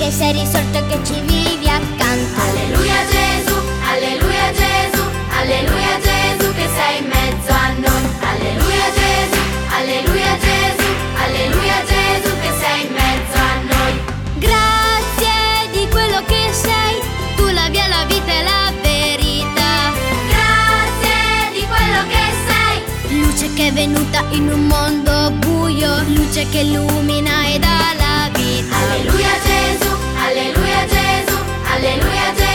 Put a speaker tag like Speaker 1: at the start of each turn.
Speaker 1: che sei risorto e che ci vivi accanto.
Speaker 2: Alleluia Gesù, alleluia Gesù, alleluia Gesù che sei in mezzo a noi. Alleluia Gesù, alleluia Gesù, alleluia Gesù che sei in mezzo a noi.
Speaker 1: Grazie di quello che sei, tu la via, la vita e la verità.
Speaker 2: Grazie di quello che sei,
Speaker 1: Luce che è venuta in un mondo buio, luce che illumina e dà la vita.
Speaker 2: alleluia Gesù, alleluia Gesù, alleluia Gesù